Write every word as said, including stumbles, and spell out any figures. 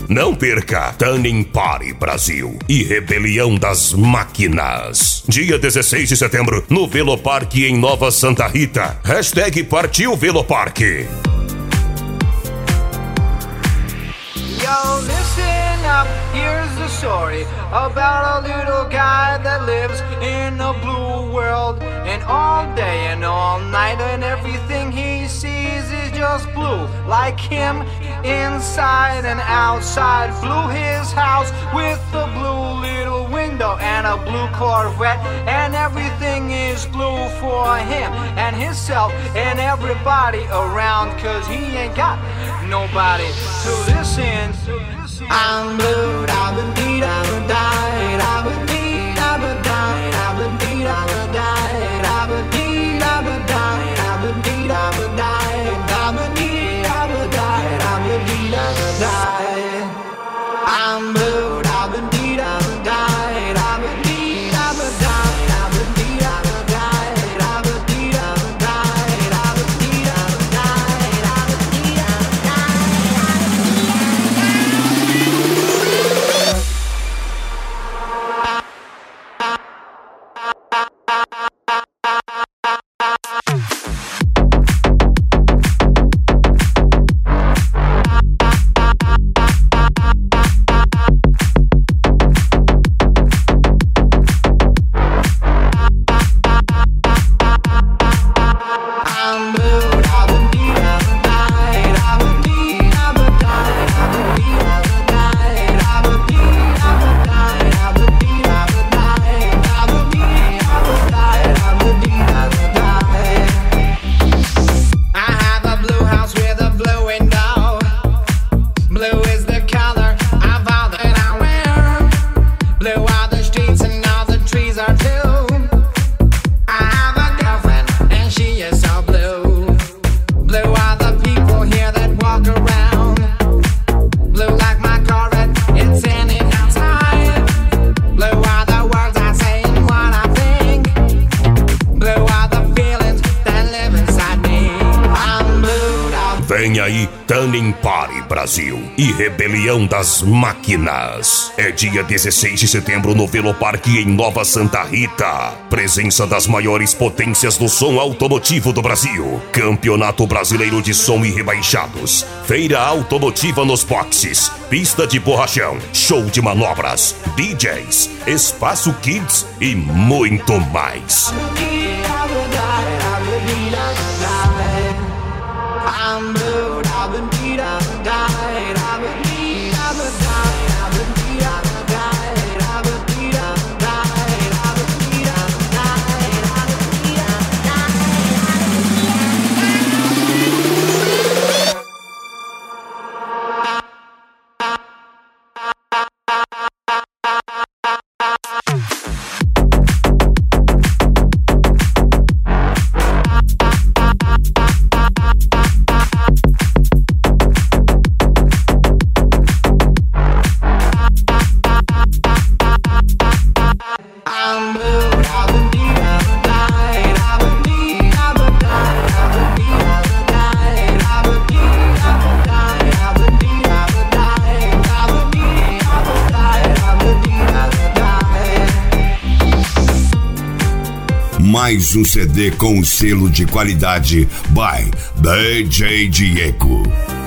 Não perca Turning Party Brasil e Rebelião das Máquinas. Dia dezesseis de setembro, no Veloparque em Nova Santa Rita. Hashtag Partiu Veloparque. Yo, listen up, here's the story about a little guy that lives in a blue world. And all day and all night and everything he sees is just blue. Like him, inside and outside. Blue his house with a blue little window and a blue Corvette. And everything is blue for him and himself and everybody around. Cause he ain't got nobody to listen. I'm blue, I've been beat, I've been died, I've been beat, I've been died, I've been beat, I've been died, I've been beat, I've been died, I've been beat, I've been died, I've been beat, I've been died, I've been beat, I've been died. I'm blue, I've been beat, I've been died, I've been beat, I've been died, I've been beat, I've been died, I've been beat, I've been died, I've been beat, I've been died, I've been beat, I've been Vem aí Turning Party Brasil e Rebelião das Máquinas. É dia dezesseis de setembro no Veloparque em Nova Santa Rita. Presença das maiores potências do som automotivo do Brasil. Campeonato Brasileiro de Som e Rebaixados. Feira automotiva nos boxes. Pista de borrachão. Show de manobras. D Js. Espaço Kids e muito mais. I'm blue, I've been beat, I've been died, I've been beat, I've been died, I've been beat, I've been died, I've been beat, I've been died, I've been beat, I've been died, I've been beat, I've Mais um C D com o selo de qualidade by D J Diego.